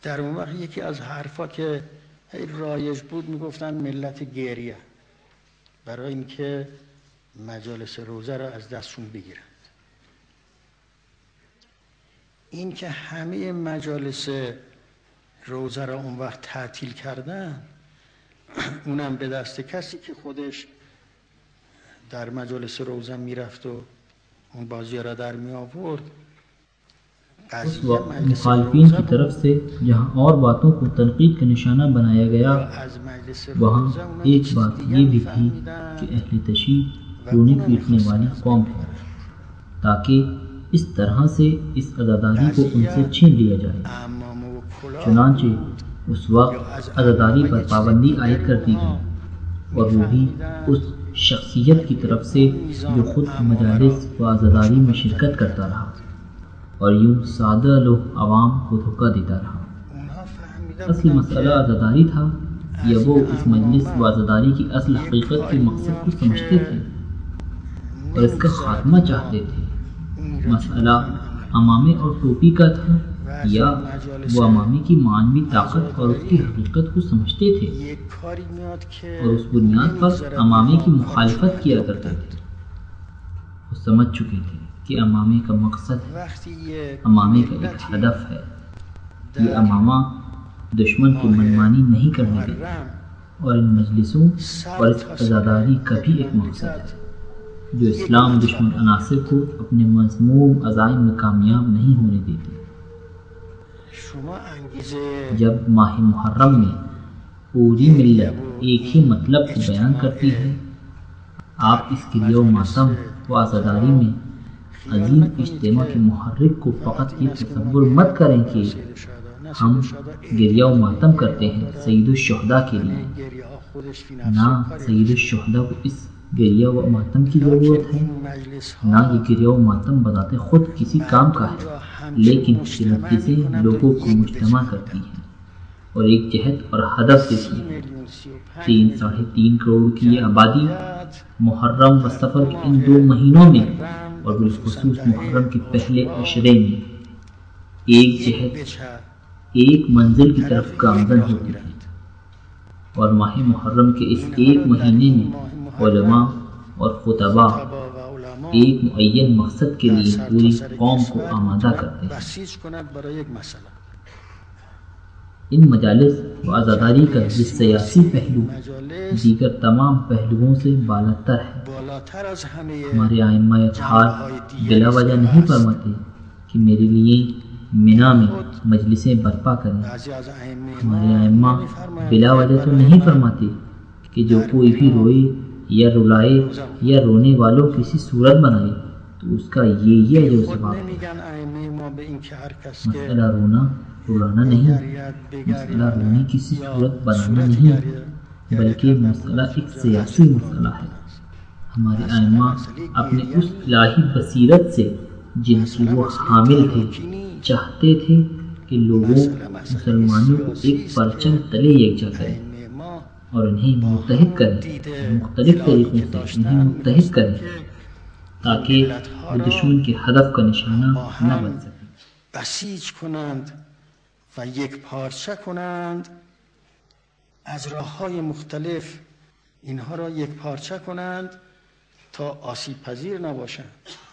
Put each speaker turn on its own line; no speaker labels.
در اون وقت یکی از حرفا که رایج بود میگفتن ملت گریه، برای اینکه مجالس روزه را از دستشون بگیرند. این که همه مجالس روزه را اون وقت تعطیل کردن، اونم به دست کسی که خودش در مجالس روزه میرفت و اون بازی را در می آورد.
اس وقت مخالفین کی طرف سے جہاں اور باتوں کو تنقید کا نشانہ بنایا گیا، وہاں ایک بات یہ بھی تھی کہ اہل تشیع رونے پیٹنے والی قوم ہے، تاکہ اس طرح سے اس عزاداری کو ان سے چھین لیا جائے۔ چنانچہ اس وقت عزاداری پر پابندی عائد کر دی گئی، اور وہ بھی اس شخصیت کی طرف سے جو خود مجالس و عزاداری میں شرکت کرتا رہا اور یوں سادہ لوگ عوام کو دھوکہ دیتا رہا۔ اصل مسئلہ عزاداری تھا یا وہ اس مجلس و عزاداری کی اصل حقیقت کے مقصد کو سمجھتے تھے اور اس کا خاتمہ چاہتے تھے؟ مسئلہ امامے اور ٹوپی کا تھا یا وہ امامے کی معنوی طاقت اور اس کی حقیقت کو سمجھتے تھے اور اس بنیاد پر امامے کی مخالفت کیا کرتے تھے؟ وہ سمجھ چکے تھے کہ امامے کا مقصد ہے، امامے کا ایک ہدف ہے۔ یہ امامہ دشمن کو منمانی نہیں کرنے دیتا، اور ان مجلسوں اور اس عزاداری کا بھی ایک مقصد ہے جو اسلام دشمن عناصر کو اپنے مذموم عزائم میں کامیاب نہیں ہونے دیتے۔ جب ماہ محرم میں پوری ملت ایک ہی مطلب کو بیان کرتی ہے، آپ اس گریہ و ماتم و عزاداری میں عظیم اجتماع کے محرک کو فقط یہ تصور مت کریں کہ ہم گریہ و ماتم کرتے ہیں سید الشہداء کے لیے۔ نہ سید الشہداء کو اس گریہ و ماتم کی ضرورت ہے، نہ یہ گریہ و ماتم بذات خود کسی کام کا ہے، لیکن یہ مجلسیں لوگوں کو مجتمع کرتی ہیں اور ایک جہت اور ہدف دیتی ہیں۔ 3.5 کروڑ کی یہ آبادی محرم و سفر کے ان 2 مہینوں میں اور بالخصوص محرم کے پہلے عشرے میں ایک جہت، ایک منزل کی طرف گامزن ہوتی ہے، اور ماہ محرم کے اس ایک مہینے میں علماء اور خطباء ایک معین مقصد کے لیے پوری قوم کو آمادہ کرتے ہیں۔ ان مجالس و عزاداری کا یہ سیاسی پہلو دیگر تمام پہلوؤں سے بالاتر ہے۔ ہمارے ائمہ اطہار بلا وجہ نہیں فرماتے کہ میرے لیے منا میں مجلسیں برپا کریں۔ ہمارے ائمہ بلا وجہ تو نہیں فرماتے کہ جو کوئی بھی روئے یا رلائے یا رونے والوں کسی صورت بنائے تو اس کا یہ اجر و ثواب ہے۔ مسئلہ رونا رلانا نہیں، مسئلہ رونے کسی صورت بنانا نہیں، بلکہ مسئلہ ایک سیاسی مسئلہ ہے۔ ہمارے ائمہ اپنے اس الہی بصیرت سے جن کی وہ حامل تھے چاہتے تھے کہ لوگوں مسلمانوں کو ایک پرچم تلے یکجا کریں اور انہیں متحد کریں، مختلف طریقوں سے انہیں متحد کریں تاکہ وہ دشمن کے ہدف کا نشانہ نہ بن سکیں،
بسیج کنند و یک پارچه کنند، از راه‌های مختلف اینها را یک پارچه کنند تا آسیب پذیر نباشند.